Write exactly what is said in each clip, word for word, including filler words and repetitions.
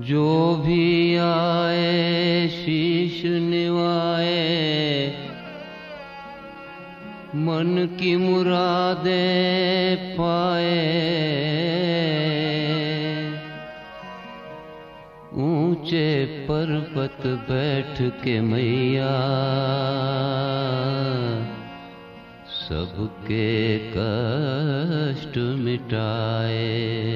जो भी आए शीश निवाए, मन की मुरादें पाए। ऊंचे पर्वत बैठ के मैया सबके कष्ट मिटाए।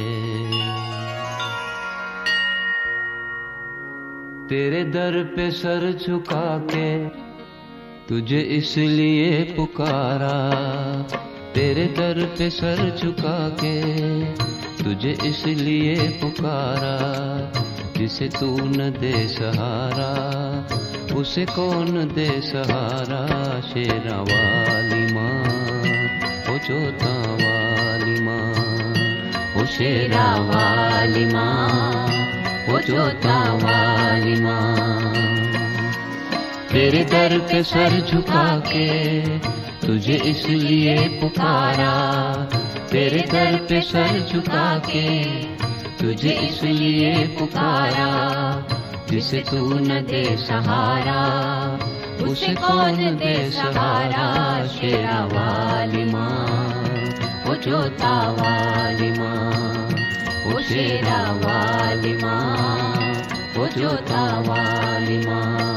तेरे दर पे सर झुका के तुझे इसलिए पुकारा, तेरे दर पे सर झुका के तुझे इसलिए पुकारा। जिसे तू न दे सहारा उसे कौन दे सहारा। शेरा वाली माँ ओ जोता वाली माँ, ओ शेरा वाली माँ ओ जोता वाली माँ। तेरे दर पे सर झुका के तुझे इसलिए पुकारा, तेरे दर पे सर झुका के तुझे इसलिए पुकारा। जिसे तू न दे सहारा उसे कौन दे सहारा। शेरा वाली माँ ओ जोता वाली माँ, ओ शेरा वाली माँ ओ जोता वाली माँ।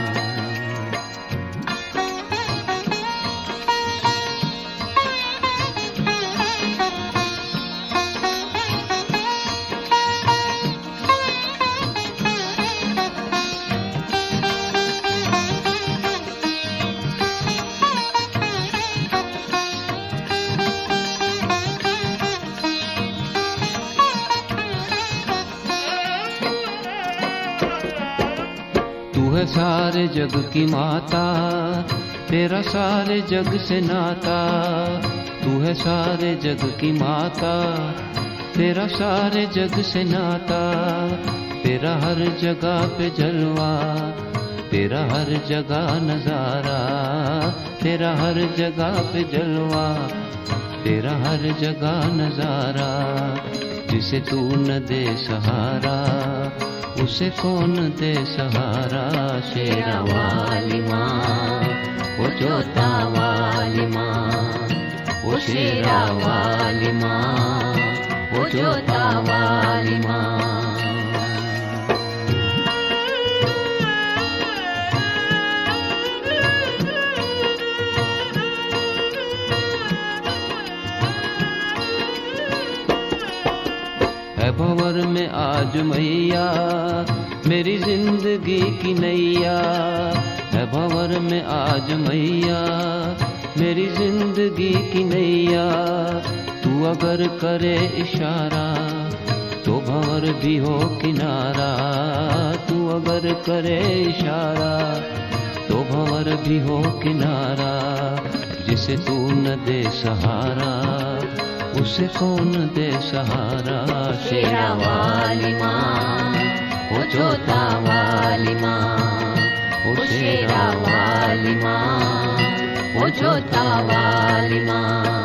तू है सारे जग की माता, तेरा सारे जग से नाता। तू है सारे जग की माता, तेरा सारे जग से नाता। तेरा हर जगह पे जलवा, तेरा हर जगह नजारा। तेरा हर जगह पे जलवा, तेरा हर जगह नजारा। जिसे तू न दे सहारा उसे कौन दे सहारा। शेरा वाली माँ ओ जोता वाली माँ, ओ शेरा वाली माँ ओ जोता वाली माँ। है भंवर में आज मैया मेरी जिंदगी की नैया। है भंवर में आज मैया मेरी जिंदगी की नैया। तू अगर करे इशारा तो भंवर भी हो किनारा। तू अगर करे इशारा तो भंवर भी हो किनारा। जिसे तू न दे सहारा उसे कौन दे सहारा। शेरा वाली माँ ओ जोता वाली माँ, ओ शेरा वाली माँ ओ जोता वाली माँ।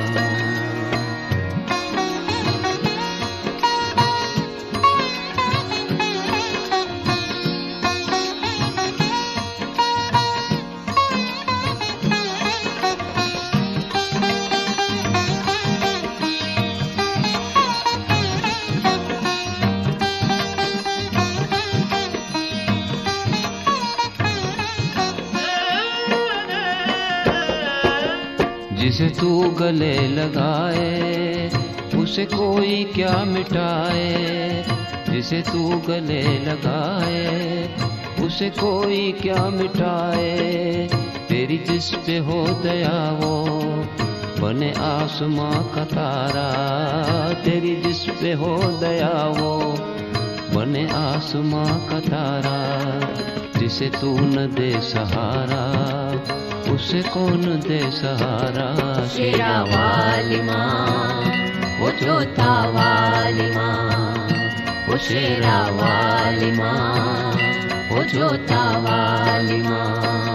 जिसे तू गले लगाए उसे कोई क्या मिटाए। जिसे तू गले लगाए उसे कोई क्या मिटाए। तेरी जिस पे हो दया वो बने आसमां का तारा। तेरी जिस पे हो दया वो बने आसमां का तारा। जिसे तू न दे सहारा उसे कौन दे सहारा। शेरा वाली माँ ओ जोता वाली माँ, ओ शेरा वाली माँ ओ जोता वाली माँ।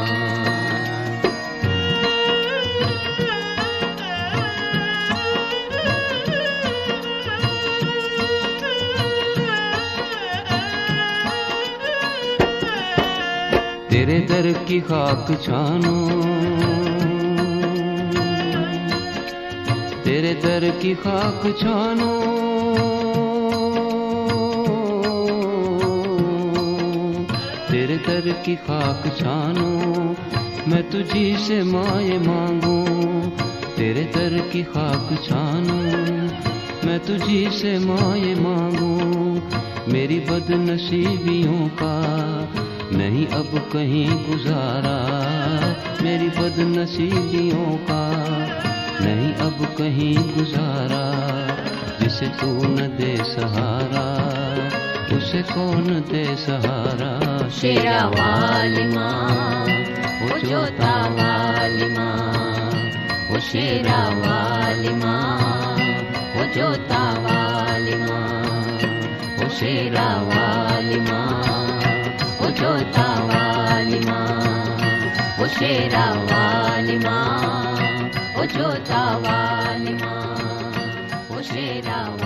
दर की खाक छानू, तेरे दर की खाक छानू, तेरे दर की खाक छानू, मैं तुझी से माए मांगू। तेरे दर की खाक छानू, मैं तुझी से माए मांगू। मेरी बदनसीबियों का नहीं अब कहीं गुजारा, मेरी बदनसीबियों का नहीं अब कहीं गुजारा। जिसे तू न दे सहारा, उसे कौन दे सहारा। शेरा वाली माँ, वो जोता वाली माँ, वो शेरा वाली माँ, वो जोता वाली माँ, वो शेरा वाली माँ, वो जोता वाली माँ, वो शेरा वाली माँ, वो जोता वाली माँ, वो शेरा